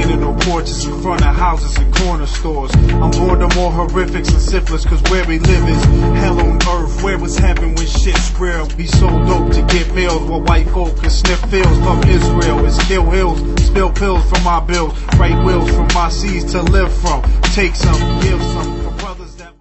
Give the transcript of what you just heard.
standing on porches in front of houses and corner stores. I'm bored of more horrifics and syphilis, cause where we live is hell on earth. Where was heaven when shit's real? We so dope to get meals while white folk can sniff fields. Fuck Israel, it's kill hills, spill pills from my bills, write wills from my seas to live from. Take some, give some.